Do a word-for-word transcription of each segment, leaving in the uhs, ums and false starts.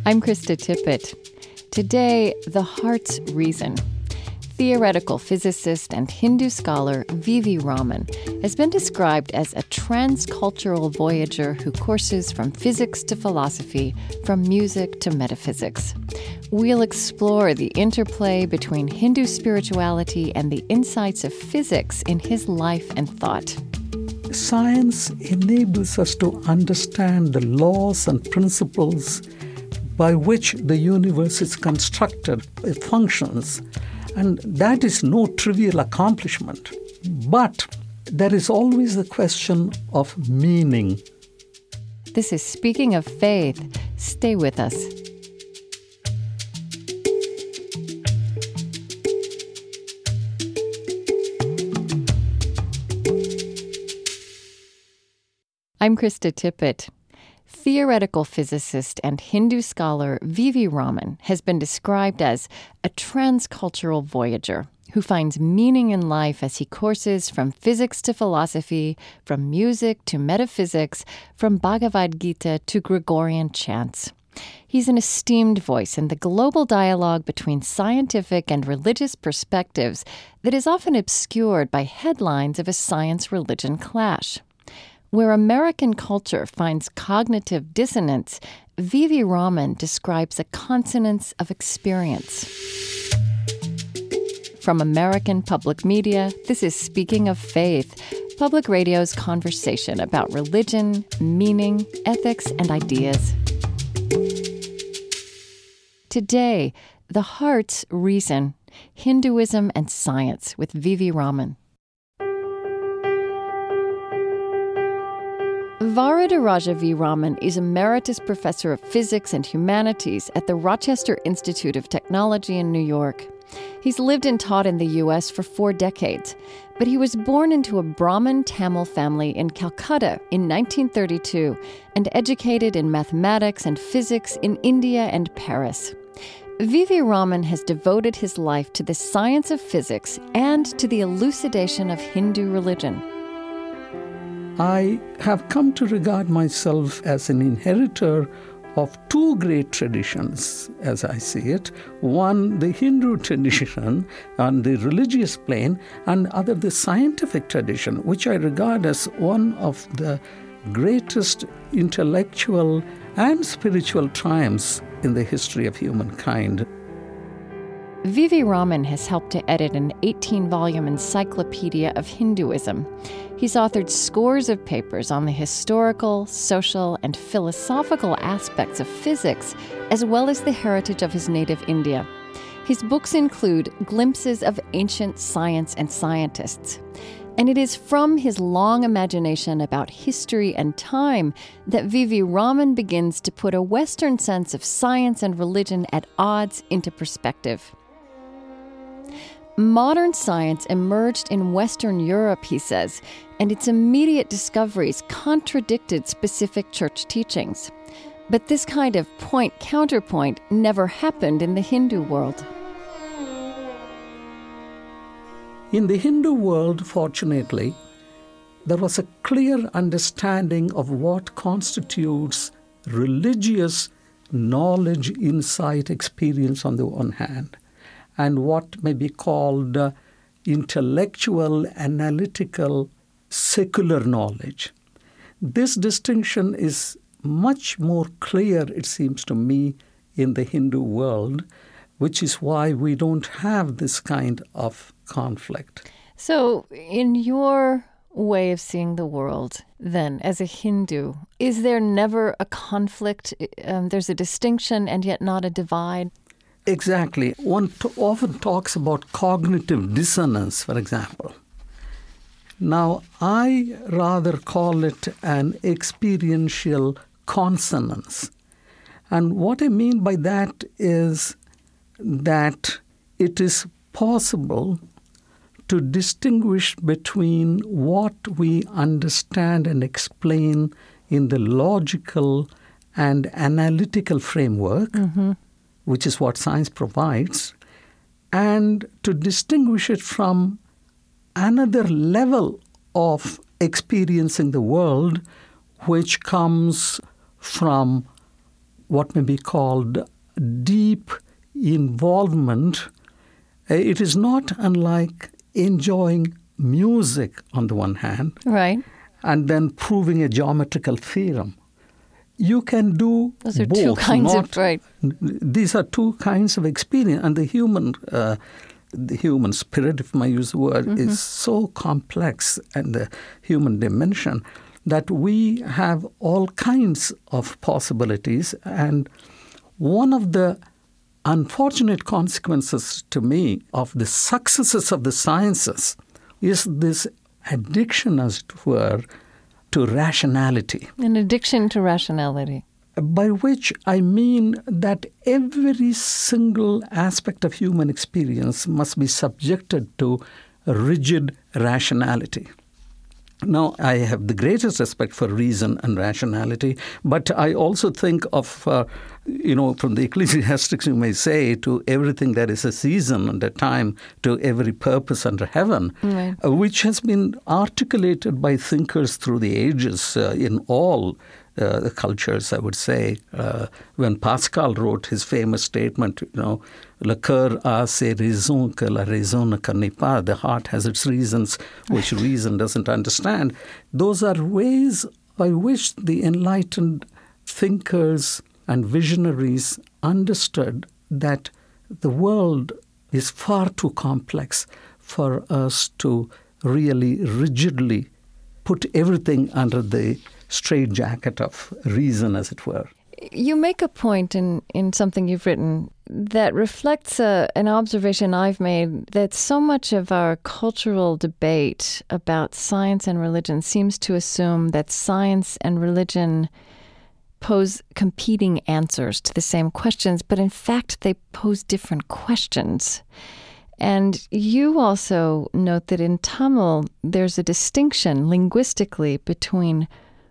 I'm Krista Tippett. Today, the heart's reason. Theoretical physicist and Hindu scholar V V Raman has been described as a transcultural voyager who courses from physics to philosophy, from music to metaphysics. We'll explore the interplay between Hindu spirituality and the insights of physics in his life and thought. Science enables us to understand the laws and principles by which the universe is constructed, it functions. And that is no trivial accomplishment. But there is always the question of meaning. This is Speaking of Faith. Stay with us. I'm Krista Tippett. Theoretical physicist and Hindu scholar V V Raman has been described as a transcultural voyager who finds meaning in life as he courses from physics to philosophy, from music to metaphysics, from Bhagavad Gita to Gregorian chants. He's an esteemed voice in the global dialogue between scientific and religious perspectives that is often obscured by headlines of a science-religion clash. Where American culture finds cognitive dissonance, V V Raman describes a consonance of experience. From American Public Media, this is Speaking of Faith, Public Radio's conversation about religion, meaning, ethics, and ideas. Today, the heart's reason, Hinduism and science with V V Raman. Varadaraja V. Raman is Emeritus Professor of Physics and Humanities at the Rochester Institute of Technology in New York. He's lived and taught in the U S for four decades, but he was born into a Brahmin Tamil family in Calcutta in nineteen thirty-two and educated in mathematics and physics in India and Paris. V V Raman has devoted his life to the science of physics and to the elucidation of Hindu religion. I have come to regard myself as an inheritor of two great traditions, as I see it. One, the Hindu tradition on the religious plane, and other, the scientific tradition, which I regard as one of the greatest intellectual and spiritual triumphs in the history of humankind. V V Raman has helped to edit an eighteen-volume encyclopedia of Hinduism. He's authored scores of papers on the historical, social, and philosophical aspects of physics, as well as the heritage of his native India. His books include Glimpses of Ancient Science and Scientists. And it is from his long imagination about history and time that V V Raman begins to put a Western sense of science and religion at odds into perspective. Modern science emerged in Western Europe, he says, and its immediate discoveries contradicted specific church teachings. But this kind of point-counterpoint never happened in the Hindu world. In the Hindu world, fortunately, there was a clear understanding of what constitutes religious knowledge, insight, experience on the one hand, and what may be called uh, intellectual, analytical, secular knowledge. This distinction is much more clear, it seems to me, in the Hindu world, which is why we don't have this kind of conflict. So, in your way of seeing the world, then, as a Hindu, is there never a conflict? Um, there's a distinction and yet not a divide? Exactly. One t- often talks about cognitive dissonance, for example. Now, I rather call it an experiential consonance. And what I mean by that is that it is possible to distinguish between what we understand and explain in the logical and analytical framework, mm-hmm. which is what science provides, and to distinguish it from another level of experiencing the world, which comes from what may be called deep involvement. It is not unlike enjoying music on the one hand, right, and then proving a geometrical theorem. You can do Those are both. two kinds not, of, right. These are two kinds of experience, and the human, uh, the human spirit, if I use the word, mm-hmm. is so complex, and the human dimension, that we have all kinds of possibilities. And one of the unfortunate consequences to me of the successes of the sciences is this addiction, as it were, to rationality. An addiction to rationality. By which I mean that every single aspect of human experience must be subjected to rigid rationality. Now, I have the greatest respect for reason and rationality, but I also think of, uh, you know, from the Ecclesiastics, you may say, to everything there is a season and a time, to every purpose under heaven, right. uh, which has been articulated by thinkers through the ages uh, in all uh, the cultures, I would say. Uh, when Pascal wrote his famous statement, you know, Le cœur a ses raisons que la raison ne connaît pas. The heart has its reasons which reason doesn't understand. Those are ways by which the enlightened thinkers and visionaries understood that the world is far too complex for us to really rigidly put everything under the straitjacket of reason, as it were. You make a point in, in something you've written that reflects a, an observation I've made, that so much of our cultural debate about science and religion seems to assume that science and religion pose competing answers to the same questions, but in fact they pose different questions. And you also note that in Tamil there's a distinction linguistically between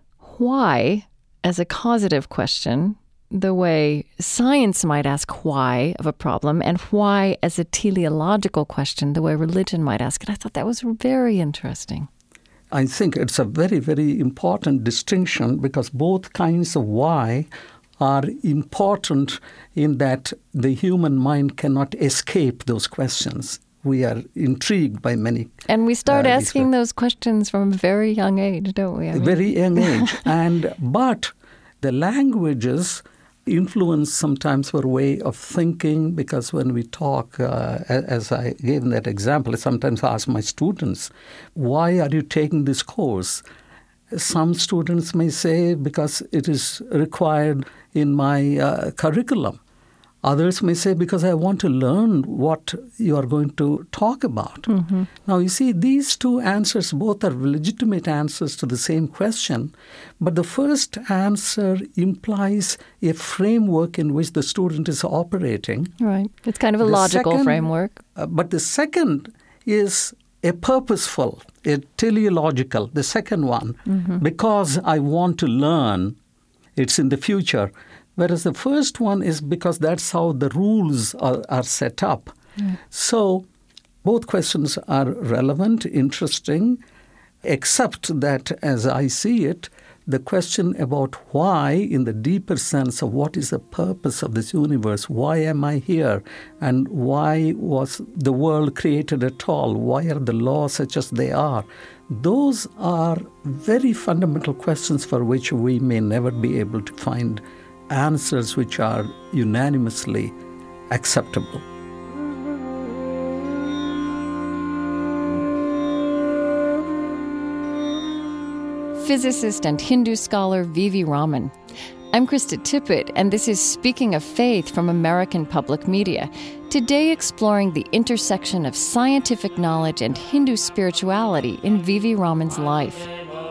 why as a causative question, the way science might ask why of a problem, and why as a teleological question, the way religion might ask it. I thought that was very interesting. I think it's a very, very important distinction, because both kinds of why are important in that the human mind cannot escape those questions. We are intrigued by many. And we start uh, asking those questions from a very young age, don't we? I mean. Very young age. and But the languages influence sometimes our way of thinking, because when we talk, uh, as I gave that example, I sometimes ask my students, why are you taking this course? Some students may say, because it is required in my uh, curriculum. Others may say, because I want to learn what you are going to talk about. Mm-hmm. Now, you see, these two answers both are legitimate answers to the same question, but the first answer implies a framework in which the student is operating. Right. It's kind of a the logical second, framework. Uh, but the second is a purposeful, a teleological, the second one, mm-hmm. because I want to learn, it's in the future. Whereas the first one is because that's how the rules are, are set up. Mm. So both questions are relevant, interesting, except that, as I see it, the question about why, in the deeper sense of what is the purpose of this universe, why am I here, and why was the world created at all, why are the laws such as they are, those are very fundamental questions for which we may never be able to find answers which are unanimously acceptable. Physicist and Hindu scholar V V Raman. I'm Krista Tippett, and this is Speaking of Faith from American Public Media. Today exploring the intersection of scientific knowledge and Hindu spirituality in V V Raman's life.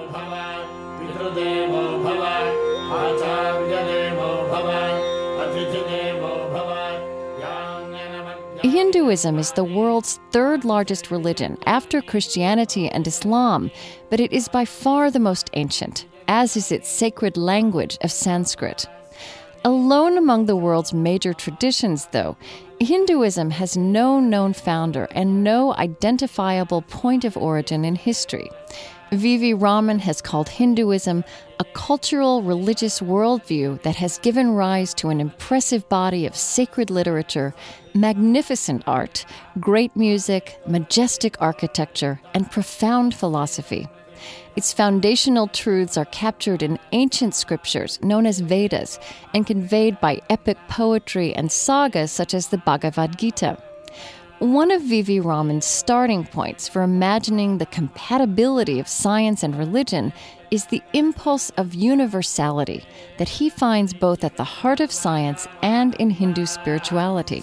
Hinduism is the world's third largest religion after Christianity and Islam, but it is by far the most ancient, as is its sacred language of Sanskrit. Alone among the world's major traditions, though, Hinduism has no known founder and no identifiable point of origin in history. V V Raman has called Hinduism a cultural religious worldview that has given rise to an impressive body of sacred literature, magnificent art, great music, majestic architecture, and profound philosophy. Its foundational truths are captured in ancient scriptures known as Vedas and conveyed by epic poetry and sagas such as the Bhagavad Gita. One of V V Raman's starting points for imagining the compatibility of science and religion is the impulse of universality that he finds both at the heart of science and in Hindu spirituality.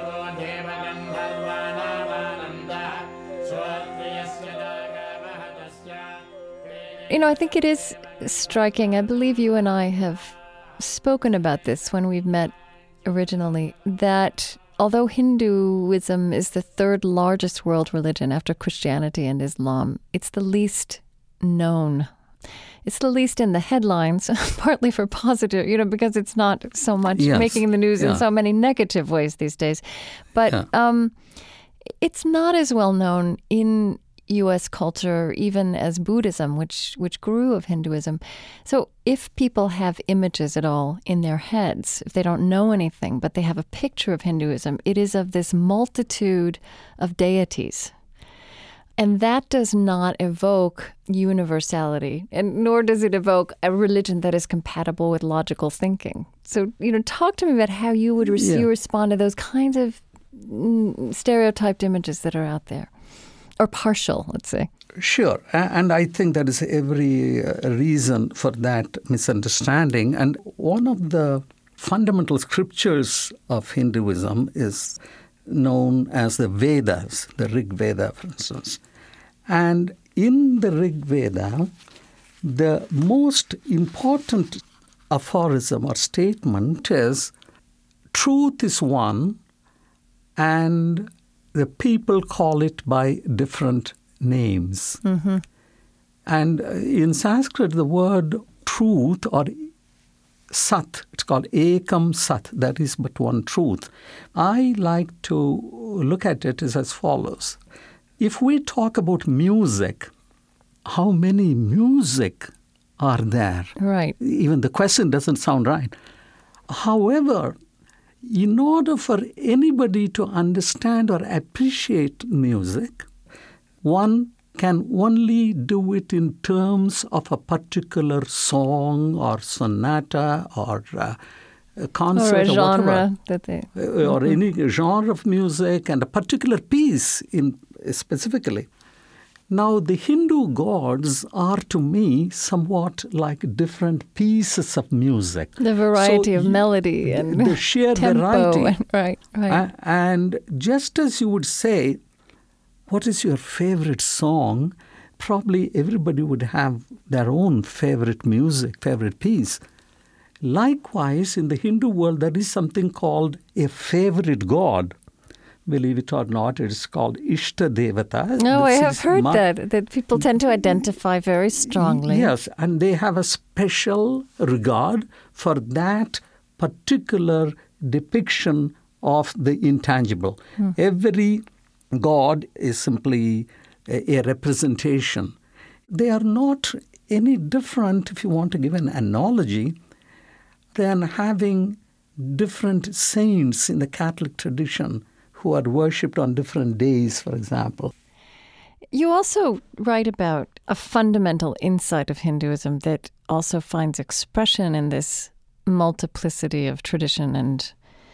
You know, I think it is striking. I believe you and I have spoken about this when we've met originally, that although Hinduism is the third largest world religion after Christianity and Islam, it's the least known. It's the least in the headlines, partly for positive, you know, because it's not so much yes. making the news yeah. in so many negative ways these days. But yeah. um, it's not as well known in U S culture, even as Buddhism, which which grew of Hinduism. So if people have images at all in their heads, if they don't know anything, but they have a picture of Hinduism, it is of this multitude of deities. And that does not evoke universality, and nor does it evoke a religion that is compatible with logical thinking. So, you know, talk to me about how you would re- yeah. you respond to those kinds of mm, stereotyped images that are out there. Or partial, let's say. Sure. And I think there is every reason for that misunderstanding. And one of the fundamental scriptures of Hinduism is known as the Vedas, the Rig Veda, for instance. And in the Rig Veda, the most important aphorism or statement is, truth is one, and the people call it by different names. Mm-hmm. And in Sanskrit, the word truth or sat, it's called ekam sat, that is but one truth. I like to look at it as, as follows. If we talk about music, how many music are there? Right. Even the question doesn't sound right. However, in order for anybody to understand or appreciate music, one can only do it in terms of a particular song or sonata or uh, a concert or a or genre whatever, that they, uh, or mm-hmm. any genre of music and a particular piece in specifically. Now, the Hindu gods are to me somewhat like different pieces of music. The variety so of melody and the sheer tempo. variety. And, right, right. Uh, and just as you would say, what is your favorite song? Probably everybody would have their own favorite music, favorite piece. Likewise, in the Hindu world, there is something called a favorite god. Believe it or not, it's called Ishta Devata. No, I This have is heard ma- that, that people tend to identify very strongly. Yes, and they have a special regard for that particular depiction of the intangible. Hmm. Every god is simply a, a representation. They are not any different, if you want to give an analogy, than having different saints in the Catholic tradition who are worshipped on different days, for example. You also write about a fundamental insight of Hinduism that also finds expression in this multiplicity of tradition and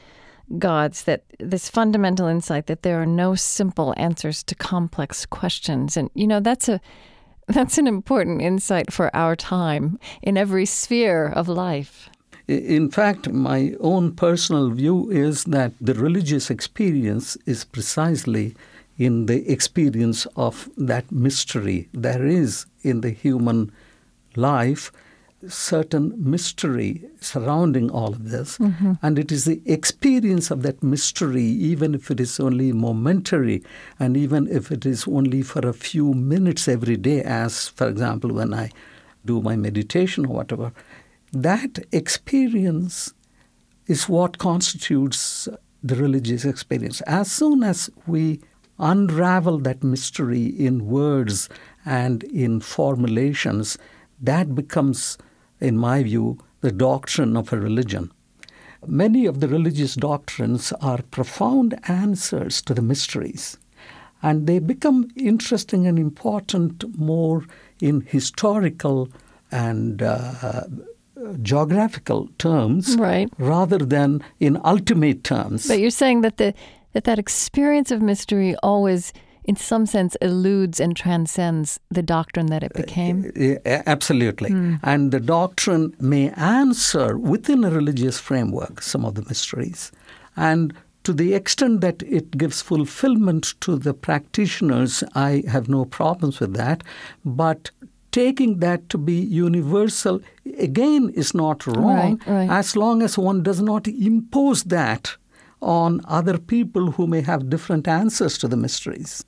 gods, that this fundamental insight that there are no simple answers to complex questions. And, you know, that's a that's an important insight for our time in every sphere of life. In fact, my own personal view is that the religious experience is precisely in the experience of that mystery. There is in the human life certain mystery surrounding all of this, mm-hmm. and it is the experience of that mystery, even if it is only momentary, and even if it is only for a few minutes every day, as, for example, when I do my meditation or whatever. That experience is what constitutes the religious experience. As soon as we unravel that mystery in words and in formulations, that becomes, in my view, the doctrine of a religion. Many of the religious doctrines are profound answers to the mysteries, and they become interesting and important more in historical and uh, geographical terms, right, rather than in ultimate terms. But you're saying that the that that experience of mystery always, in some sense, eludes and transcends the doctrine that it became? Uh, absolutely. Mm. And the doctrine may answer within a religious framework some of the mysteries. And to the extent that it gives fulfillment to the practitioners, I have no problems with that. But taking that to be universal, again, is not wrong, right, right. as long as one does not impose that on other people who may have different answers to the mysteries.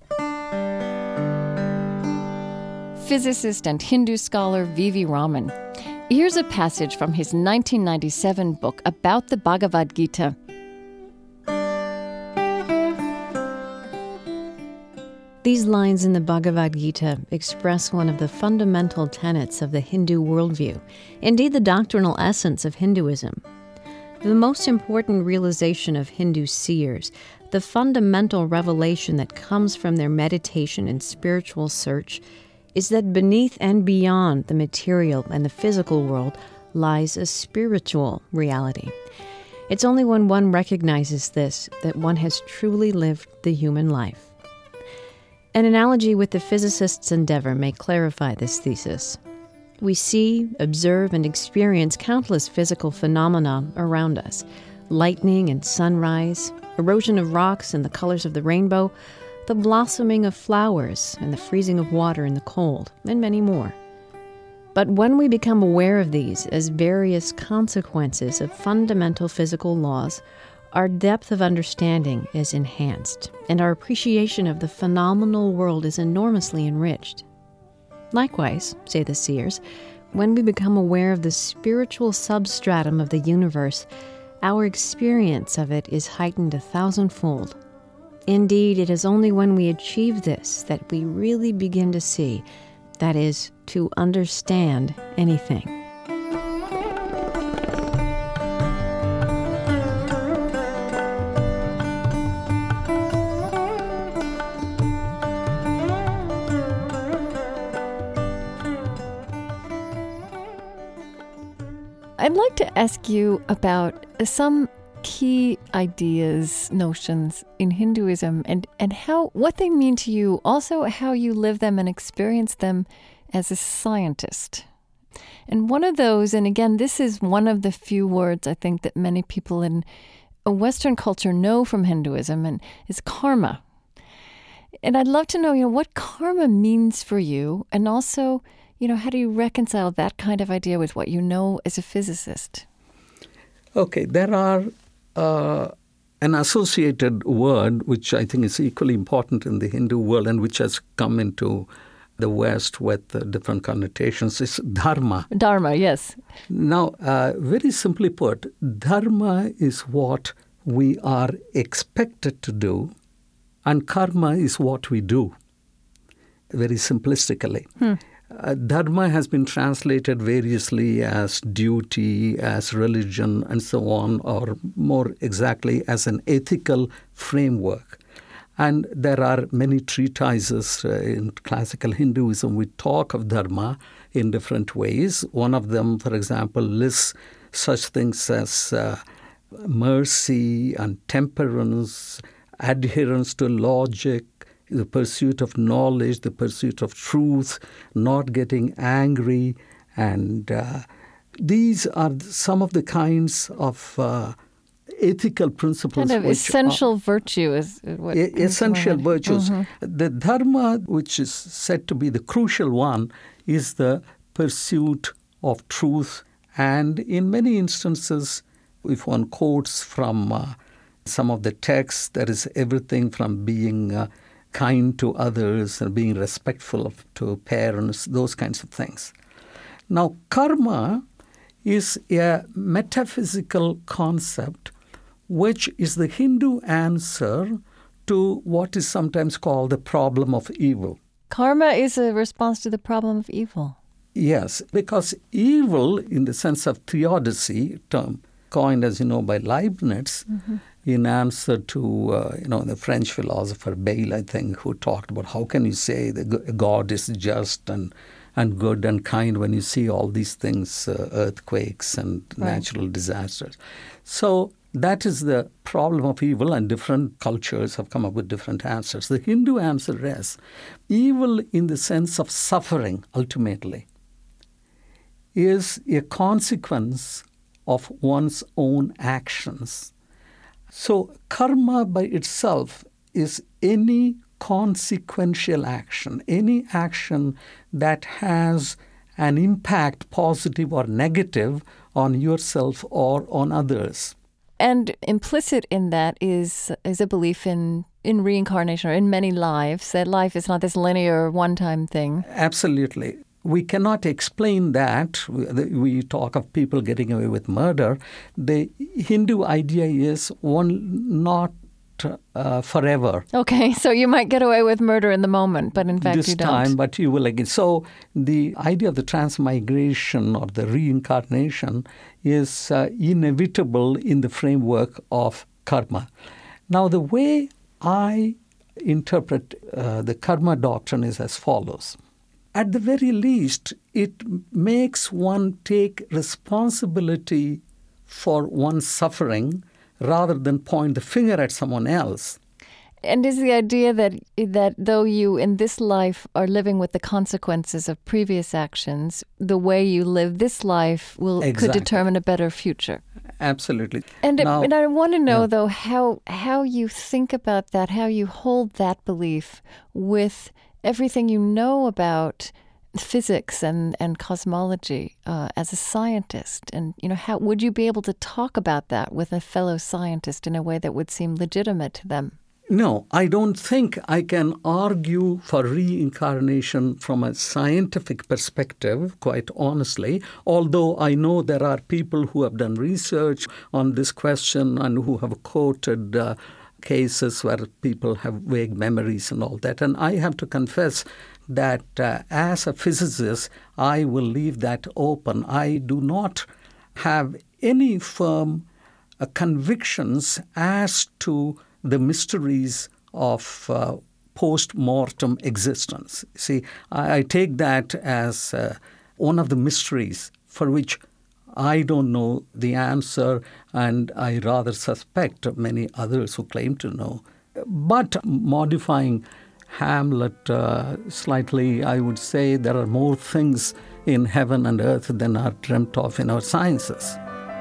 Physicist and Hindu scholar V V Raman. Here's a passage from his nineteen ninety-seven book about the Bhagavad Gita. These lines in the Bhagavad Gita express one of the fundamental tenets of the Hindu worldview, indeed the doctrinal essence of Hinduism. The most important realization of Hindu seers, the fundamental revelation that comes from their meditation and spiritual search, is that beneath and beyond the material and the physical world lies a spiritual reality. It's only when one recognizes this that one has truly lived the human life. An analogy with the physicist's endeavor may clarify this thesis. We see, observe, and experience countless physical phenomena around us. Lightning and sunrise, erosion of rocks and the colors of the rainbow, the blossoming of flowers and the freezing of water in the cold, and many more. But when we become aware of these as various consequences of fundamental physical laws, our depth of understanding is enhanced, and our appreciation of the phenomenal world is enormously enriched. Likewise, say the seers, when we become aware of the spiritual substratum of the universe, our experience of it is heightened a thousandfold. Indeed, it is only when we achieve this that we really begin to see, that is, to understand anything. I'd like to ask you about some key ideas, notions in Hinduism, and, and how what they mean to you, also how you live them and experience them as a scientist. And one of those, and again, this is one of the few words I think that many people in a Western culture know from Hinduism, and is karma. And I'd love to know, you know, what karma means for you, and also, you know, how do you reconcile that kind of idea with what you know as a physicist? Okay, there are uh, an associated word which I think is equally important in the Hindu world and which has come into the West with uh, different connotations, is dharma. Dharma, yes. Now, uh, very simply put, dharma is what we are expected to do, and karma is what we do, very simplistically. Hmm. Uh, dharma has been translated variously as duty, as religion, and so on, or more exactly as an ethical framework. And there are many treatises uh, in classical Hinduism which talk of dharma in different ways. One of them, for example, lists such things as uh, mercy and temperance, adherence to logic, the pursuit of knowledge, the pursuit of truth, not getting angry. And uh, these are some of the kinds of uh, ethical principles. Kind of which essential are, virtue is what e- essential virtues. Mm-hmm. The dharma, which is said to be the crucial one, is the pursuit of truth. And in many instances, if one quotes from uh, some of the texts, there is everything from being uh, kind to others and being respectful of, to parents, those kinds of things. Now, karma is a metaphysical concept which is the Hindu answer to what is sometimes called the problem of evil. Karma is a response to the problem of evil. Yes, because evil, in the sense of theodicy, term coined, as you know, by Leibniz, mm-hmm. in answer to, uh, you know, the French philosopher Bayle, I think, who talked about how can you say that God is just and and good and kind when you see all these things, uh, earthquakes and right. natural disasters. So that is the problem of evil, and different cultures have come up with different answers. The Hindu answer is evil in the sense of suffering, ultimately, is a consequence of one's own actions. So karma by itself is any consequential action, any action that has an impact, positive or negative, on yourself or on others. And implicit in that is is a belief in, in reincarnation, or in many lives, that life is not this linear one-time thing. Absolutely. We cannot explain that. We talk of people getting away with murder. The Hindu idea is one not uh, forever. Okay, so you might get away with murder in the moment, but in fact this you don't. This time, but you will again. So the idea of the transmigration or the reincarnation is uh, inevitable in the framework of karma. Now, the way I interpret uh, the karma doctrine is as follows. At the very least, it makes one take responsibility for one's suffering rather than point the finger at someone else. And is the idea that that though you in this life are living with the consequences of previous actions, the way you live this life will exactly. could determine a better future? Absolutely. And, now, and I want to know, yeah. though, how how you think about that, how you hold that belief with everything you know about physics and, and cosmology uh, as a scientist. And, you know, how would you be able to talk about that with a fellow scientist in a way that would seem legitimate to them? No, I don't think I can argue for reincarnation from a scientific perspective, quite honestly, although I know there are people who have done research on this question and who have quoted uh, cases where people have vague memories and all that. And I have to confess that uh, as a physicist, I will leave that open. I do not have any firm uh, convictions as to the mysteries of uh, post-mortem existence. See, I, I take that as uh, one of the mysteries for which I don't know the answer, and I rather suspect many others who claim to know. But modifying Hamlet uh, slightly, I would say there are more things in heaven and earth than are dreamt of in our sciences.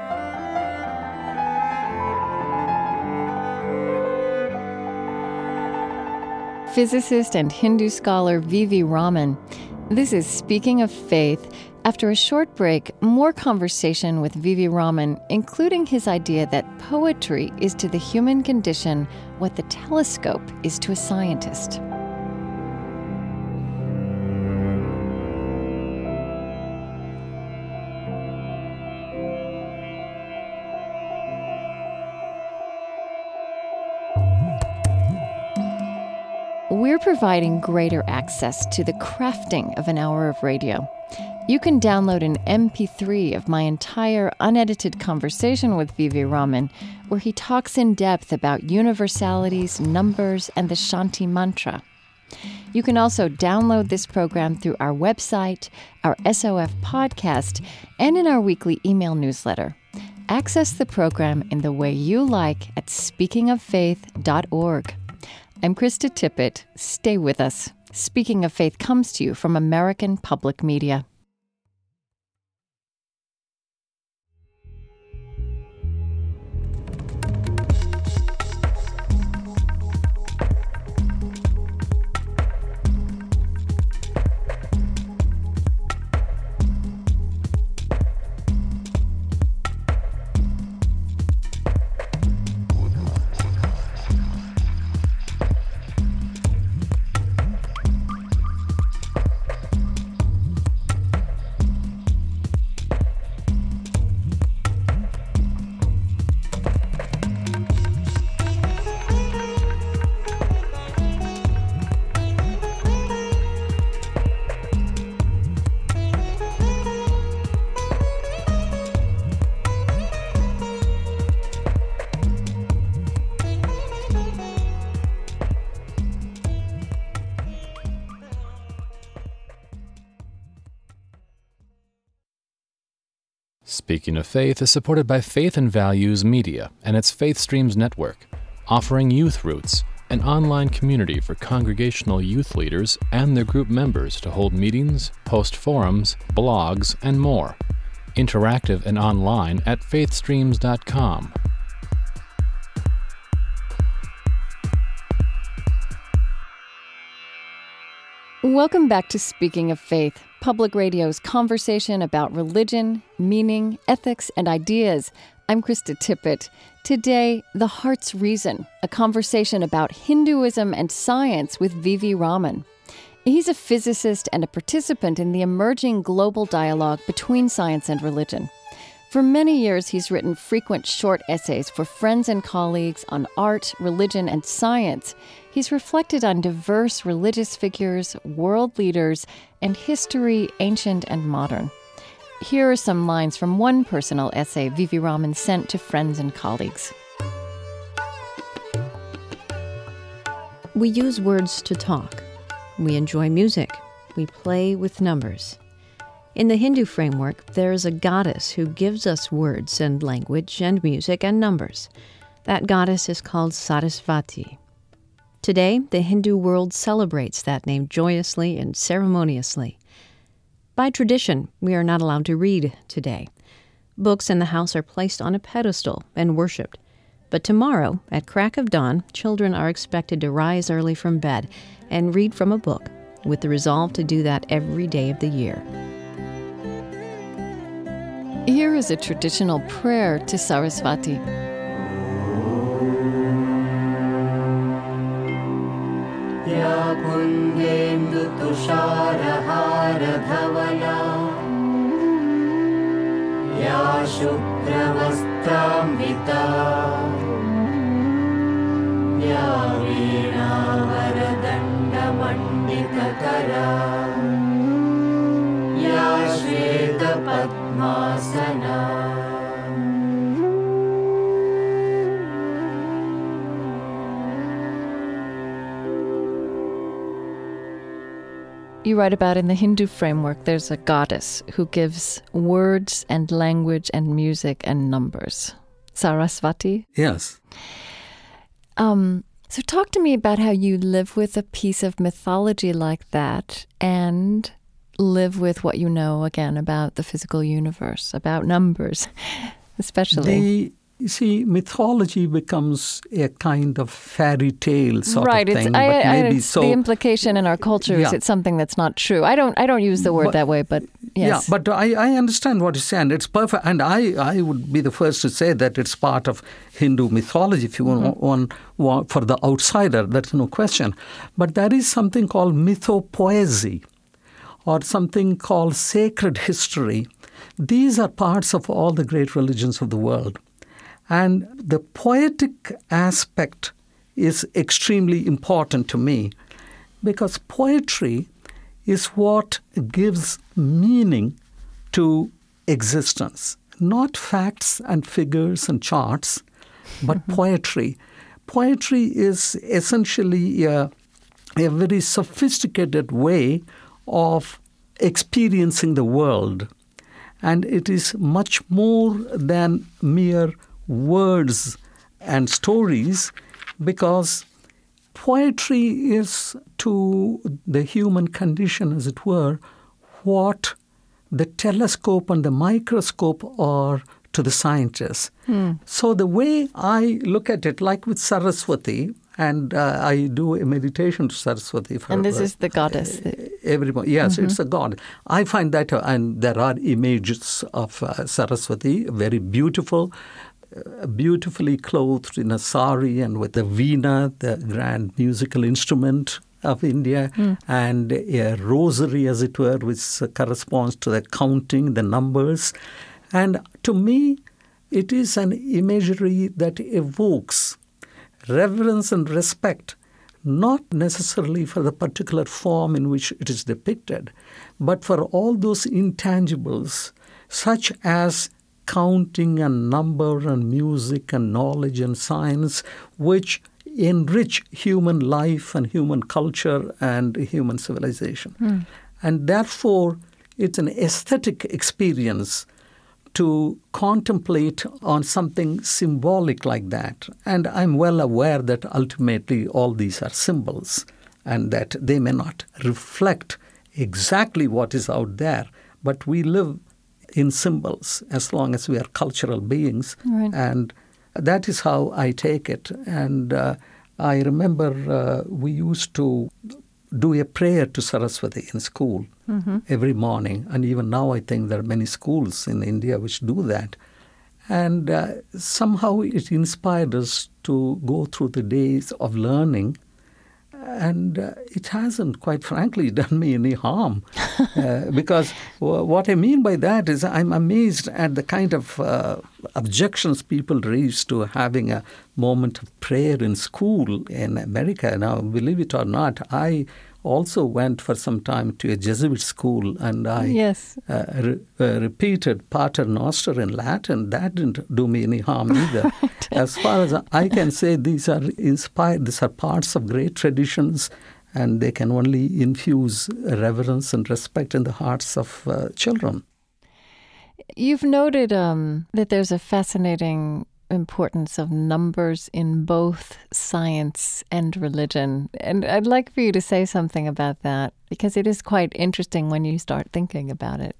Physicist and Hindu scholar V V Raman. This is Speaking of Faith. After a short break, more conversation with V V Raman, including his idea that poetry is to the human condition what the telescope is to a scientist. We're providing greater access to the crafting of an hour of radio. You can download an M P three of my entire unedited conversation with V V Raman, where he talks in depth about universalities, numbers, and the Shanti Mantra. You can also download this program through our website, our S O F podcast, and in our weekly email newsletter. Access the program in the way you like at speaking of faith dot org. I'm Krista Tippett. Stay with us. Speaking of Faith comes to you from American Public Media. Speaking of Faith is supported by Faith and Values Media and its Faith Streams Network, offering Youth Roots, an online community for congregational youth leaders and their group members to hold meetings, host forums, blogs, and more. Interactive and online at faith streams dot com. Welcome back to Speaking of Faith, Public Radio's conversation about religion, meaning, ethics, and ideas. I'm Krista Tippett. Today, The Heart's Reason, a conversation about Hinduism and science with V V Raman. He's a physicist and a participant in the emerging global dialogue between science and religion. For many years, he's written frequent short essays for friends and colleagues on art, religion, and science. He's reflected on diverse religious figures, world leaders, and history, ancient and modern. Here are some lines from one personal essay V V Raman sent to friends and colleagues. We use words to talk. We enjoy music. We play with numbers. In the Hindu framework, there is a goddess who gives us words and language and music and numbers. That goddess is called Sarasvati. Today, the Hindu world celebrates that name joyously and ceremoniously. By tradition, we are not allowed to read today. Books in the house are placed on a pedestal and worshipped. But tomorrow, at crack of dawn, children are expected to rise early from bed and read from a book, with the resolve to do that every day of the year. Here is a traditional prayer to Sarasvati. Ya kundendu tusharahara dhavala Ya shukravastambita Ya veena varadanda manditakara Ya shveta padmasana. You write about in the Hindu framework, there's a goddess who gives words and language and music and numbers. Sarasvati? Yes. Um, so talk to me about how you live with a piece of mythology like that and live with what you know, again, about the physical universe, about numbers, especially. The, you see, mythology becomes a kind of fairy tale sort right, of it's, thing. I, but I, maybe it's so, the implication in our culture yeah. is it's something that's not true. I don't I don't use the word but, that way, but yes. Yeah, but I, I understand what you're saying. It's perfect. And I, I would be the first to say that it's part of Hindu mythology, if you mm-hmm. want, want, want, for the outsider, that's no question. But there is something called mythopoesy, or something called sacred history. These are parts of all the great religions of the world. And the poetic aspect is extremely important to me, because poetry is what gives meaning to existence. Not facts and figures and charts, but mm-hmm. poetry. Poetry is essentially a, a very sophisticated way of experiencing the world. And it is much more than mere words and stories, because poetry is to the human condition, as it were, what the telescope and the microscope are to the scientists. Hmm. So the way I look at it, like with Saraswati, and uh, I do a meditation to Saraswati. For, and this uh, is the goddess. Uh, everybody, yes, mm-hmm. it's a god. I find that, uh, and there are images of uh, Saraswati, very beautiful, uh, beautifully clothed in a sari and with the veena, the grand musical instrument of India, mm. and a rosary, as it were, which corresponds to the counting, the numbers. And to me, it is an imagery that evokes reverence and respect, not necessarily for the particular form in which it is depicted, but for all those intangibles, such as counting and number and music and knowledge and science, which enrich human life and human culture and human civilization. Mm. And therefore, it's an aesthetic experience to contemplate on something symbolic like that. And I'm well aware that ultimately all these are symbols and that they may not reflect exactly what is out there, but we live in symbols as long as we are cultural beings. Right. And that is how I take it. And uh, I remember uh, we used to do a prayer to Saraswati in school mm-hmm. every morning. And even now I think there are many schools in India which do that. And uh, somehow it inspired us to go through the days of learning. And uh, it hasn't, quite frankly, done me any harm. uh, because w- what I mean by that is I'm amazed at the kind of uh, objections people raise to having a moment of prayer in school in America. Now, believe it or not, I also went for some time to a Jesuit school, and I yes. uh, re- uh, repeated Pater Noster in Latin. That didn't do me any harm either. Right. As far as I can say, these are inspired, these are parts of great traditions, and they can only infuse reverence and respect in the hearts of uh, children. You've noted um, that there's a fascinating importance of numbers in both science and religion. And I'd like for you to say something about that, because it is quite interesting when you start thinking about it.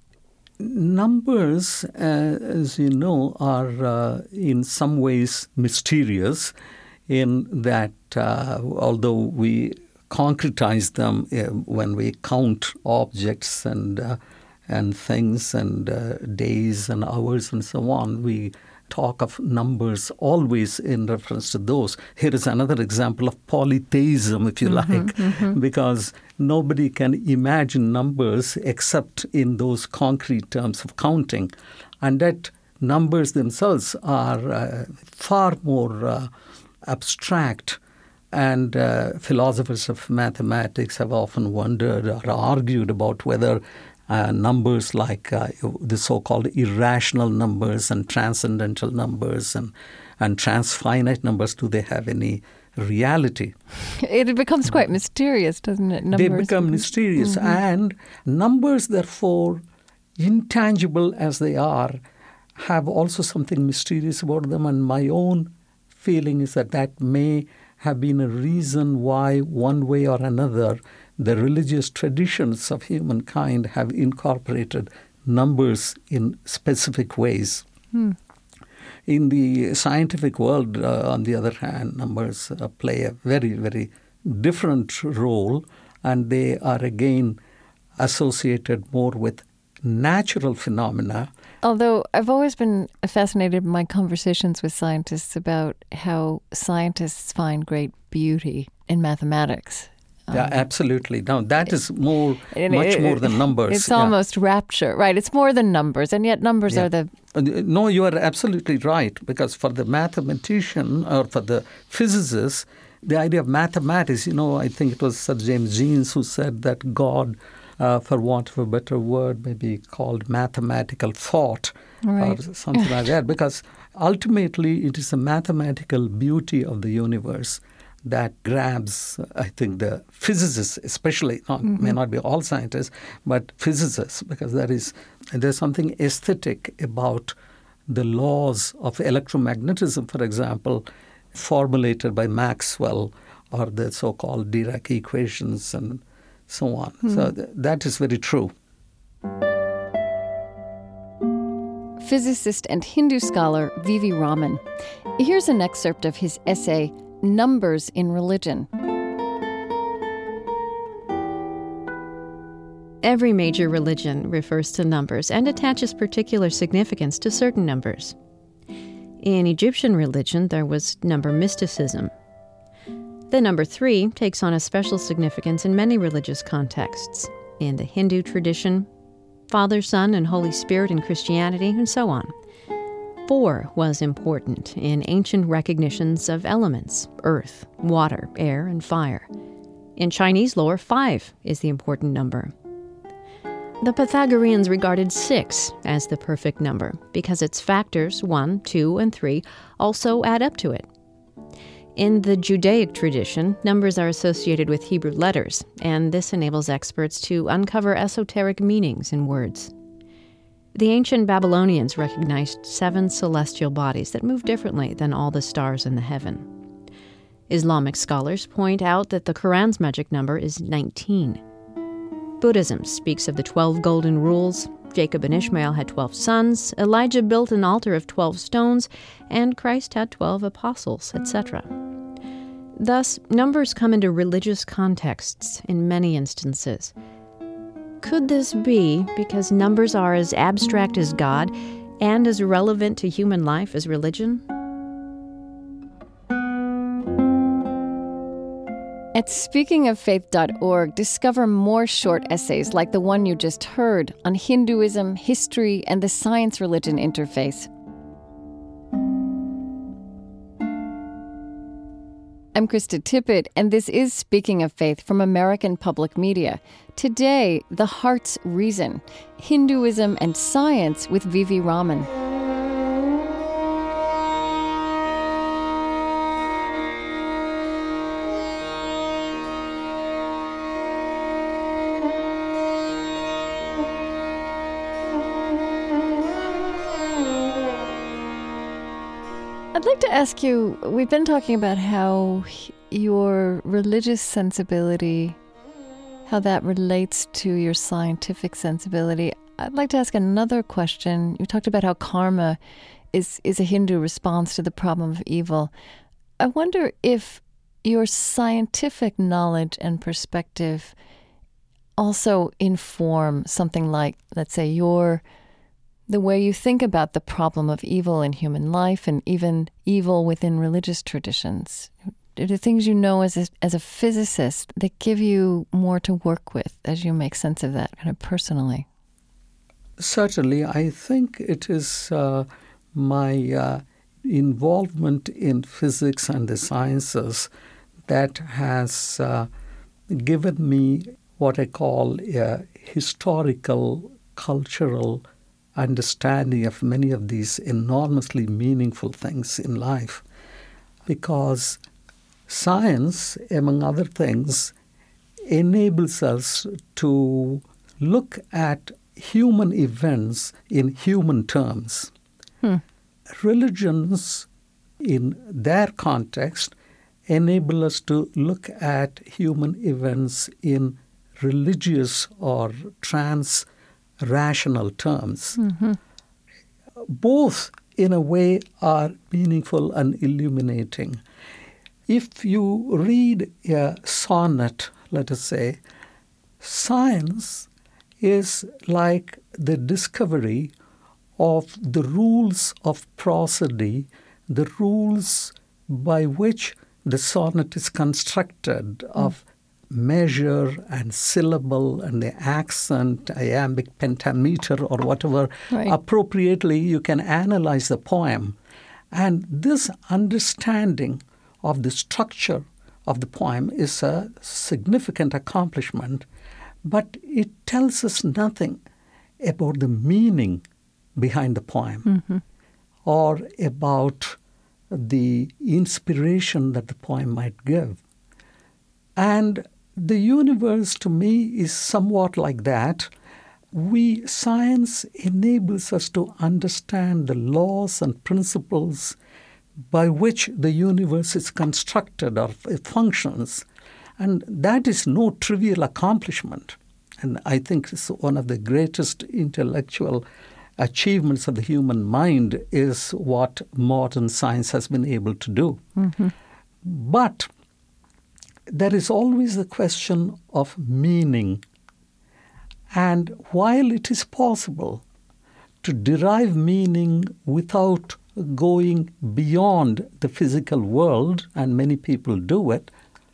Numbers, uh, as you know, are uh, in some ways mysterious in that uh, although we concretize them uh, when we count objects and, uh, and things and uh, days and hours and so on, we talk of numbers always in reference to those. Here is another example of polytheism, if you mm-hmm, like, mm-hmm. because nobody can imagine numbers except in those concrete terms of counting. And that numbers themselves are uh, far more uh, abstract. And uh, philosophers of mathematics have often wondered or argued about whether Uh, numbers like uh, the so-called irrational numbers and transcendental numbers and, and transfinite numbers, do they have any reality? It becomes quite mysterious, doesn't it? Numbers they become mysterious. Mm-hmm. And numbers, therefore, intangible as they are, have also something mysterious about them. And my own feeling is that that may have been a reason why, one way or another, the religious traditions of humankind have incorporated numbers in specific ways. Hmm. In the scientific world, uh, on the other hand, numbers uh, play a very, very different role, and they are again associated more with natural phenomena. Although I've always been fascinated in my conversations with scientists about how scientists find great beauty in mathematics. Um, yeah, absolutely. Now, that is more, it, much it, more than numbers. It's yeah. almost rapture, right? It's more than numbers, and yet numbers yeah. are the... No, you are absolutely right, because for the mathematician or for the physicist, the idea of mathematics, you know, I think it was Sir James Jeans who said that God, uh, for want of a better word, may be called mathematical thought right. or something like that, because ultimately it is the mathematical beauty of the universe that grabs, I think, the physicists, especially, not, mm-hmm. may not be all scientists, but physicists, because there is there's something aesthetic about the laws of electromagnetism, for example, formulated by Maxwell, or the so-called Dirac equations and so on. Mm-hmm. So th- that is very true. Physicist and Hindu scholar V V Raman. Here's an excerpt of his essay, Numbers in Religion. Every major religion refers to numbers and attaches particular significance to certain numbers. In Egyptian religion, there was number mysticism. The number three takes on a special significance in many religious contexts. In the Hindu tradition, Father, Son, and Holy Spirit in Christianity, and so on. Four was important in ancient recognitions of elements: earth, water, air, and fire. In Chinese lore, five is the important number. The Pythagoreans regarded six as the perfect number because its factors, one, two, and three, also add up to it. In the Judaic tradition, numbers are associated with Hebrew letters, and this enables experts to uncover esoteric meanings in words. The ancient Babylonians recognized seven celestial bodies that move differently than all the stars in the heaven. Islamic scholars point out that the Quran's magic number is nineteen. Buddhism speaks of the twelve golden rules. Jacob and Ishmael had twelve sons, Elijah built an altar of twelve stones, and Christ had twelve apostles, et cetera. Thus, numbers come into religious contexts in many instances. Could this be because numbers are as abstract as God and as relevant to human life as religion? At speaking of faith dot org, discover more short essays like the one you just heard on Hinduism, history, and the science-religion interface. I'm Krista Tippett, and this is Speaking of Faith from American Public Media. Today, The Heart's Reason, Hinduism and Science with V V Raman. I'd like to ask you, we've been talking about how your religious sensibility, how that relates to your scientific sensibility. I'd like to ask another question. You talked about how karma is, is a Hindu response to the problem of evil. I wonder if your scientific knowledge and perspective also inform something like, let's say, your the way you think about the problem of evil in human life and even evil within religious traditions. Are there things you know as a, as a physicist that give you more to work with as you make sense of that kind of personally? Certainly, I think it is uh, my uh, involvement in physics and the sciences that has uh, given me what I call a historical, cultural understanding of many of these enormously meaningful things in life. Because science, among other things, enables us to look at human events in human terms. Hmm. Religions, in their context, enable us to look at human events in religious or trans rational terms. Mm-hmm. Both, in a way, are meaningful and illuminating. If you read a sonnet, let us say, science is like the discovery of the rules of prosody, the rules by which the sonnet is constructed mm. of measure and syllable and the accent, iambic pentameter or whatever, right. Appropriately you can analyze the poem. And this understanding of the structure of the poem is a significant accomplishment, but it tells us nothing about the meaning behind the poem mm-hmm. or about the inspiration that the poem might give. And the universe, to me, is somewhat like that. We, science enables us to understand the laws and principles by which the universe is constructed or functions. And that is no trivial accomplishment. And I think it's one of the greatest intellectual achievements of the human mind is what modern science has been able to do. Mm-hmm. But there is always the question of meaning. And while it is possible to derive meaning without going beyond the physical world, and many people do it,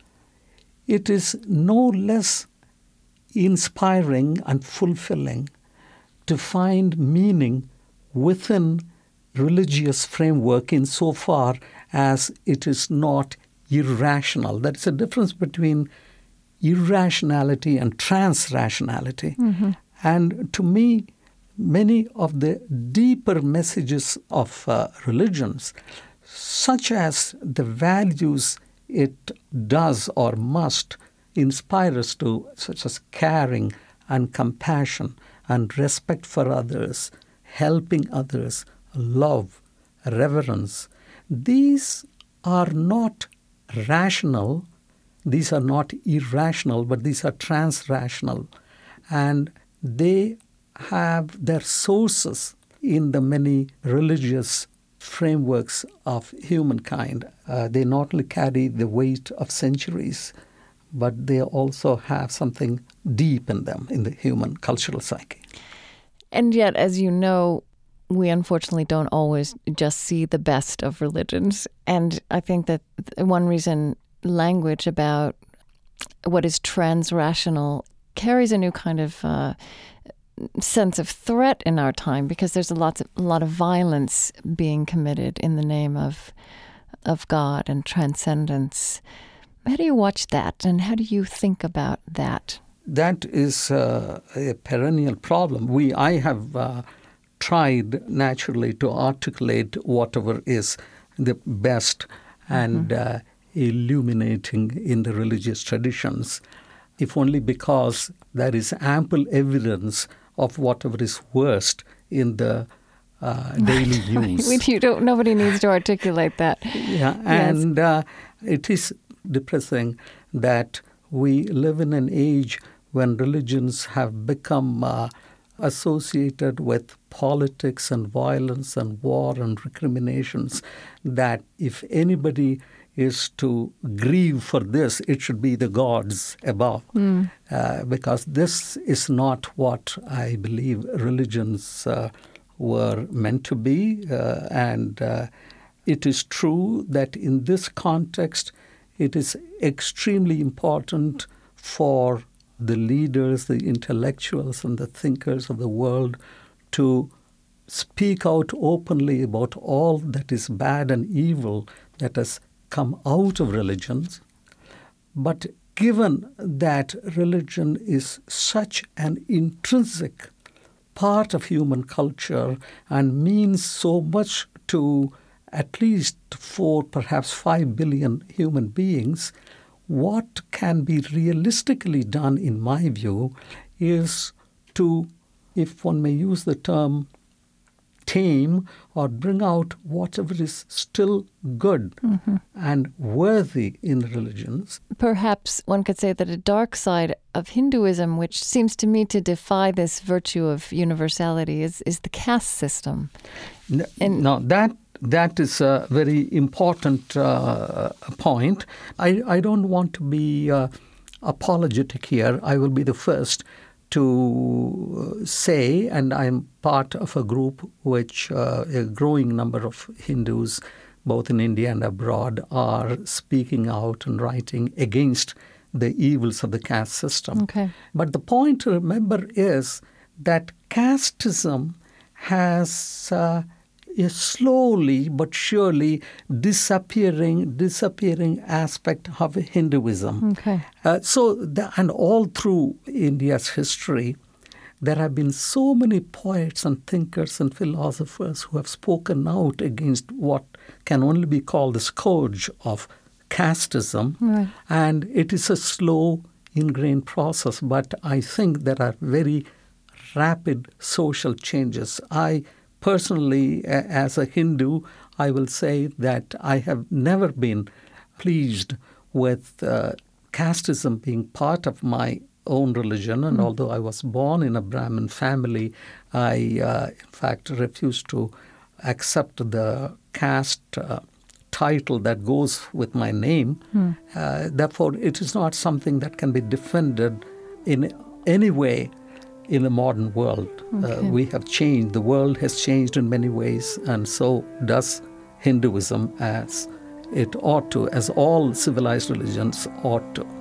it is no less inspiring and fulfilling to find meaning within religious framework insofar as it is not irrational. There is a difference between irrationality and trans-rationality. Mm-hmm. And to me, many of the deeper messages of uh, religions, such as the values it does or must inspire us to, such as caring and compassion and respect for others, helping others, love, reverence. These are not rational, these are not irrational, but these are trans-rational. And they have their sources in the many religious frameworks of humankind. Uh, they not only carry the weight of centuries, but they also have something deep in them, in the human cultural psyche. And yet, as you know, we unfortunately don't always just see the best of religions. And I think that one reason language about what is trans-rational carries a new kind of uh, sense of threat in our time, because there's a lot of, a lot of violence being committed in the name of of God and transcendence. How do you watch that, and how do you think about that? That is uh, a perennial problem. We, I have uh, tried naturally to articulate whatever is the best and mm-hmm. uh, illuminating in the religious traditions, if only because there is ample evidence of whatever is worst in the uh, daily news. you don't, nobody needs to articulate that. Yeah, and yes. uh, it is depressing that we live in an age when religions have become uh, associated with politics and violence and war and recriminations, that if anybody is to grieve for this, it should be the gods above. Mm. Uh, because this is not what I believe religions uh, were meant to be. Uh, and uh, it is true that in this context, it is extremely important for the leaders, the intellectuals, and the thinkers of the world to speak out openly about all that is bad and evil that has come out of religions. But given that religion is such an intrinsic part of human culture and means so much to at least four, perhaps five billion human beings, what can be realistically done, in my view, is to, if one may use the term, tame or bring out whatever is still good mm-hmm. and worthy in religions. Perhaps one could say that a dark side of Hinduism, which seems to me to defy this virtue of universality, is, is the caste system. No, and no, that that is a very important uh, point. I, I don't want to be uh, apologetic here. I will be the first to say, and I'm part of a group which uh, a growing number of Hindus, both in India and abroad, are speaking out and writing against the evils of the caste system. Okay. But the point to remember is that casteism has uh, is slowly but surely disappearing, disappearing aspect of Hinduism. Okay. Uh, so, the, and all through India's history, there have been so many poets and thinkers and philosophers who have spoken out against what can only be called the scourge of casteism. Right. And it is a slow, ingrained process, but I think there are very rapid social changes. I Personally, as a Hindu, I will say that I have never been pleased with uh, casteism being part of my own religion. And mm. although I was born in a Brahmin family, I, uh, in fact, refused to accept the caste uh, title that goes with my name. Mm. Uh, therefore, it is not something that can be defended in any way in the modern world. Okay. Uh, we have changed. The world has changed in many ways, and so does Hinduism, as it ought to, as all civilized religions ought to.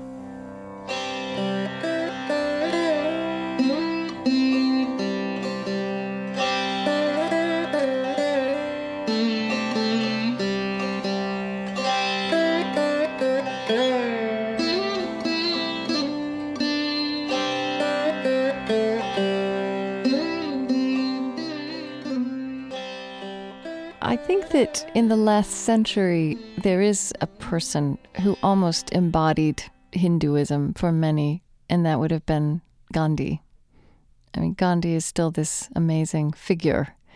I think that in the last century, there is a person who almost embodied Hinduism for many, and that would have been Gandhi. I mean, Gandhi is still this amazing figure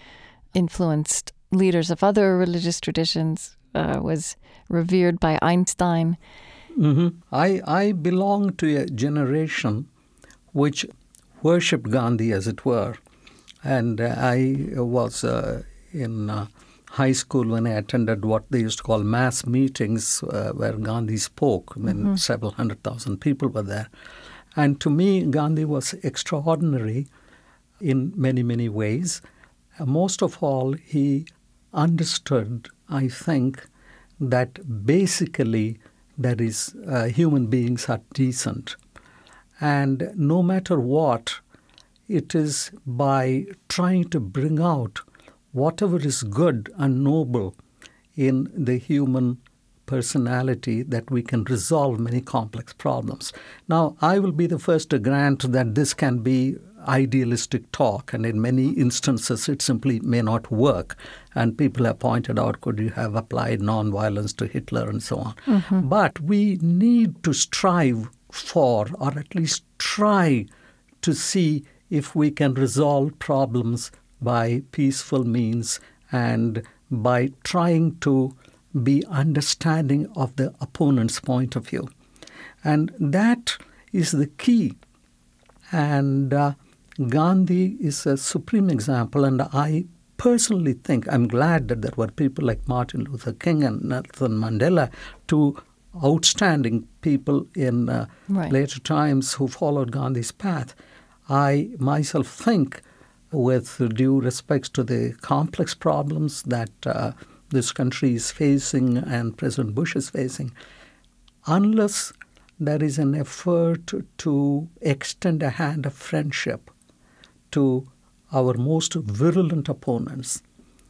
influenced leaders of other religious traditions, uh, was revered by Einstein. Mm-hmm. I, I belong to a generation which worshipped Gandhi, as it were. And uh, I was uh, in uh, high school when I attended what they used to call mass meetings uh, where Gandhi spoke. I mean, mm-hmm. several hundred thousand people were there. And to me, Gandhi was extraordinary in many, many ways. Uh, most of all, he understood, I think, that basically that is, uh, human beings are decent. And no matter what, it is by trying to bring out whatever is good and noble in the human personality that we can resolve many complex problems. Now, I will be the first to grant that this can be idealistic talk, and in many instances it simply may not work. And people have pointed out, could you have applied nonviolence to Hitler and so on? Mm-hmm. But we need to strive for, or at least try to see if we can resolve problems by peaceful means and by trying to be understanding of the opponent's point of view. And that is the key. And uh, Gandhi is a supreme example, and I personally think, I'm glad that there were people like Martin Luther King and Nelson Mandela, two outstanding people in uh, right. later times who followed Gandhi's path. I myself think, with due respect to the complex problems that uh, this country is facing and President Bush is facing, unless there is an effort to extend a hand of friendship to our most virulent opponents,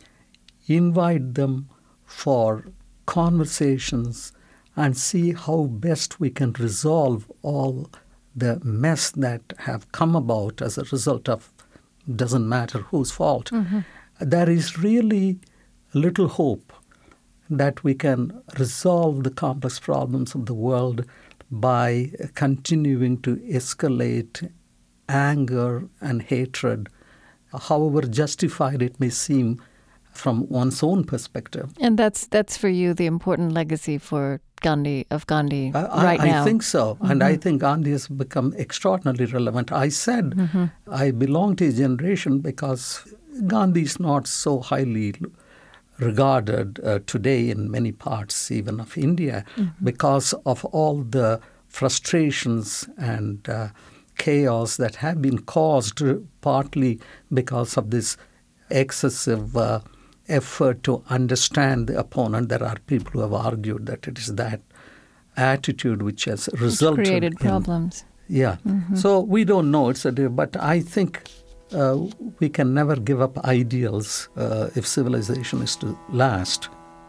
invite them for conversations and see how best we can resolve all the mess that have come about as a result of doesn't matter whose fault. Mm-hmm. There is really little hope that we can resolve the complex problems of the world by continuing to escalate anger and hatred, however justified it may seem from one's own perspective. And that's that's for you the important legacy for Gandhi, of Gandhi I, right I, now. I think so. Mm-hmm. And I think Gandhi has become extraordinarily relevant. I said mm-hmm. I belong to a generation because Gandhi is not so highly regarded uh, today in many parts, even of India, mm-hmm. because of all the frustrations and uh, chaos that have been caused partly because of this excessive uh, effort to understand the opponent. There are people who have argued that it is that attitude which has resulted it's created in problems. Yeah. Mm-hmm. So we don't know. It's a, but I think uh, we can never give up ideals uh, if civilization is to last.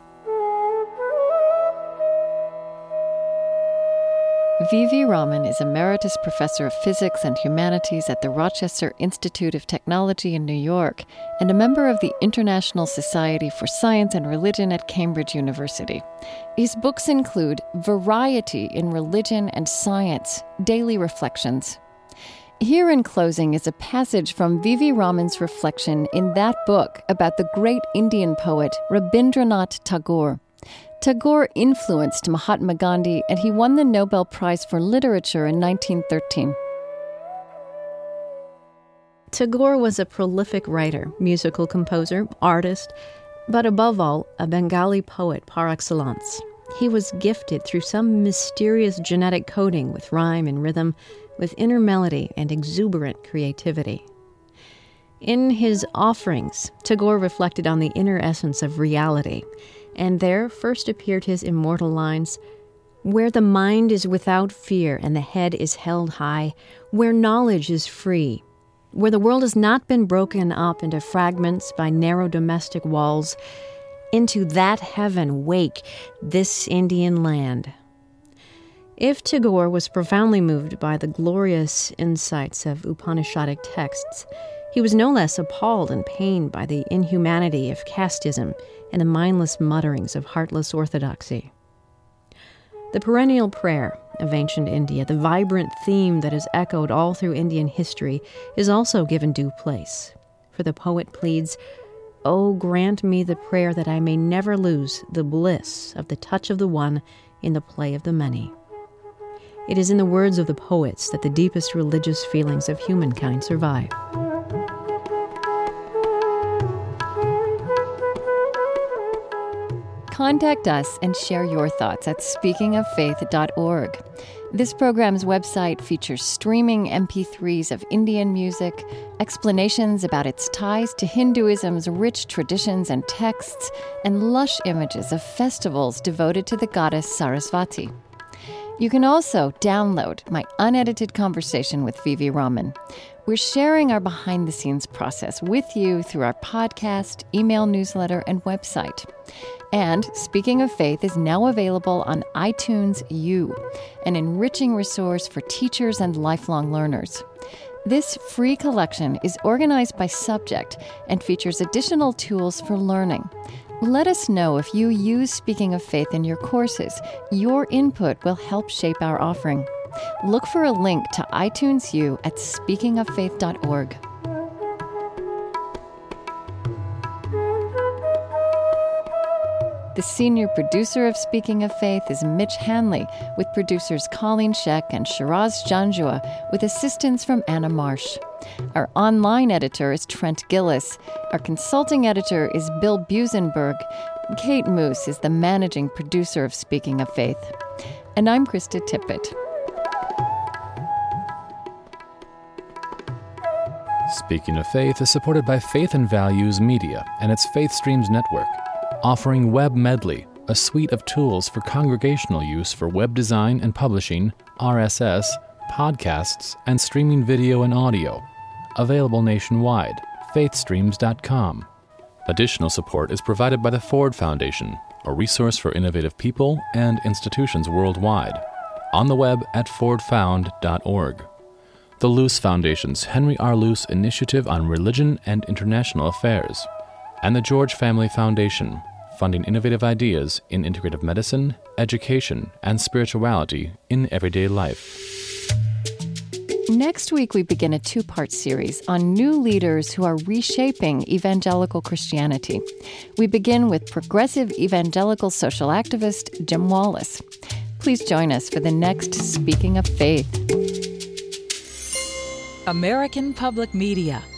V V Raman is Emeritus Professor of Physics and Humanities at the Rochester Institute of Technology in New York and a member of the International Society for Science and Religion at Cambridge University. His books include Variety in Religion and Science, Daily Reflections. Here in closing is a passage from V V Raman's reflection in that book about the great Indian poet Rabindranath Tagore. Tagore influenced Mahatma Gandhi, and he won the Nobel Prize for Literature in nineteen thirteen. Tagore was a prolific writer, musical composer, artist, but above all, a Bengali poet par excellence. He was gifted through some mysterious genetic coding with rhyme and rhythm, with inner melody and exuberant creativity. In his Offerings, Tagore reflected on the inner essence of reality, and there first appeared his immortal lines, "Where the mind is without fear and the head is held high, where knowledge is free, where the world has not been broken up into fragments by narrow domestic walls, into that heaven wake this Indian land." If Tagore was profoundly moved by the glorious insights of Upanishadic texts, he was no less appalled and pained by the inhumanity of casteism and the mindless mutterings of heartless orthodoxy. The perennial prayer of ancient India, the vibrant theme that is echoed all through Indian history, is also given due place. For the poet pleads, Oh, grant me the prayer that I may never lose the bliss of the touch of the one in the play of the many. It is in the words of the poets that the deepest religious feelings of humankind survive. Contact us and share your thoughts at speaking of faith dot org. This program's website features streaming M P threes of Indian music, explanations about its ties to Hinduism's rich traditions and texts, and lush images of festivals devoted to the goddess Sarasvati. You can also download my unedited conversation with V V Raman. We're sharing our behind-the-scenes process with you through our podcast, email newsletter, and website. And Speaking of Faith is now available on iTunes U, an enriching resource for teachers and lifelong learners. This free collection is organized by subject and features additional tools for learning. Let us know if you use Speaking of Faith in your courses. Your input will help shape our offering. Look for a link to iTunes U at speaking of faith dot org. The senior producer of Speaking of Faith is Mitch Hanley, with producers Colleen Scheck and Shiraz Janjua, with assistance from Anna Marsh. Our online editor is Trent Gillis. Our consulting editor is Bill Busenberg. Kate Moose is the managing producer of Speaking of Faith. And I'm Krista Tippett. Speaking of Faith is supported by Faith and Values Media and its Faith Streams Network, offering Web Medley, a suite of tools for congregational use for web design and publishing, R S S, podcasts, and streaming video and audio. Available nationwide, faith streams dot com. Additional support is provided by the Ford Foundation, a resource for innovative people and institutions worldwide, on the web at ford found dot org. The Luce Foundation's Henry R. Luce Initiative on Religion and International Affairs, and the George Family Foundation, funding innovative ideas in integrative medicine, education, and spirituality in everyday life. Next week, we begin a two-part series on new leaders who are reshaping evangelical Christianity. We begin with progressive evangelical social activist Jim Wallis. Please join us for the next Speaking of Faith. American Public Media